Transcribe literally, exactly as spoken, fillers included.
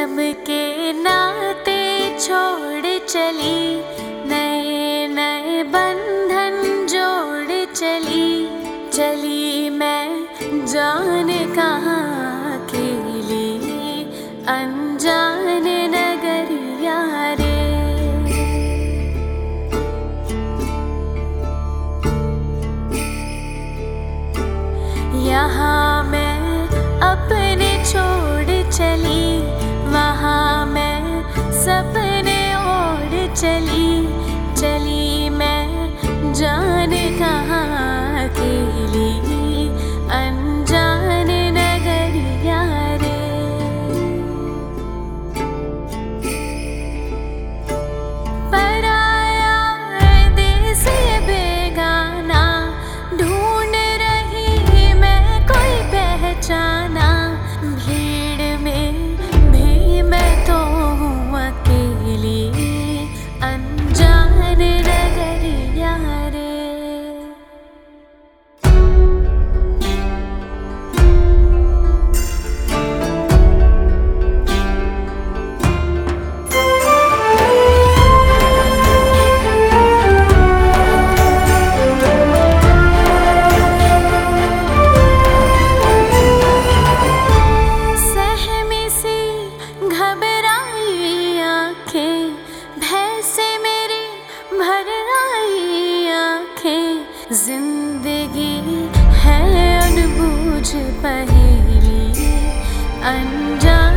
जन्म के नाते छोड़ चली, नए नए बंधन जोड़ चली। चली मैं जाने कहाँ के लिए, अनजान नगरिया रे। यहाँ मैं अपने छोड़ चली, वहाँ मैं सपने ओढ़ चली। चली मैं जाने कहाँ के लिए, अनजान नगरिया रे। पराया देश बेगाना, ढूंढ रही मैं कोई पहचाना। भीड़ में भी मैं तो हूँ अकेली, अनजान नगरिया रे। सहमी सी घबराई आँखें, भय से मेरी भर आई आँखें। जिंदगी है अनबूझ पहेली, अनजान